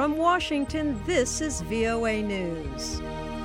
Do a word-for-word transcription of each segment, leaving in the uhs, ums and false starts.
From Washington, this is V O A News.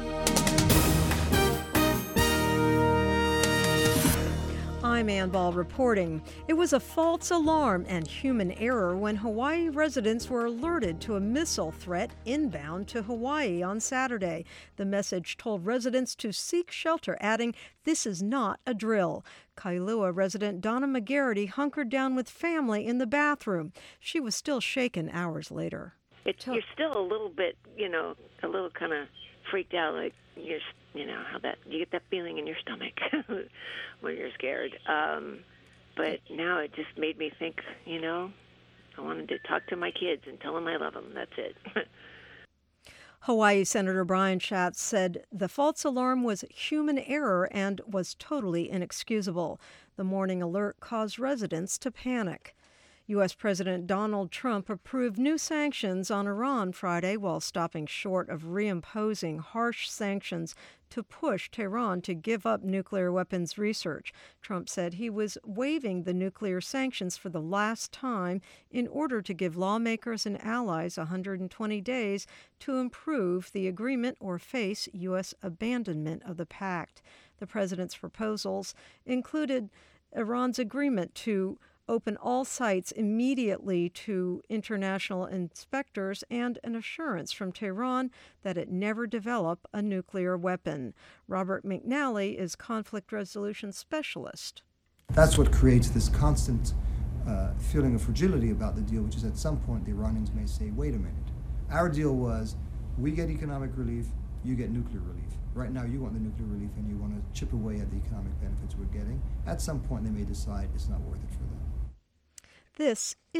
I'm Ann Ball reporting. It was a false alarm and human error when Hawaii residents were alerted to a missile threat inbound to Hawaii on Saturday. The message told residents to seek shelter, adding, "This is not a drill." Kailua resident Donna McGarity hunkered down with family in the bathroom. She was still shaken hours later. It, you're still a little bit, you know, a little kind of freaked out, like you're, you know, how that you get that feeling in your stomach when you're scared. Um, but now it just made me think, you know, I wanted to talk to my kids and tell them I love them. That's it. Hawaii Senator Brian Schatz said the false alarm was human error and was totally inexcusable. The morning alert caused residents to panic. U S. President Donald Trump approved new sanctions on Iran Friday while stopping short of reimposing harsh sanctions to push Tehran to give up nuclear weapons research. Trump said he was waiving the nuclear sanctions for the last time in order to give lawmakers and allies one hundred twenty days to improve the agreement or face U S abandonment of the pact. The president's proposals included Iran's agreement to open all sites immediately to international inspectors and an assurance from Tehran that it never develop a nuclear weapon. Robert McNally is conflict resolution specialist. That's what creates this constant uh, feeling of fragility about the deal, which is at some point the Iranians may say, wait a minute, our deal was we get economic relief, you get nuclear relief. Right now you want the nuclear relief and you want to chip away at the economic benefits we're getting. At some point they may decide it's not worth it for them. This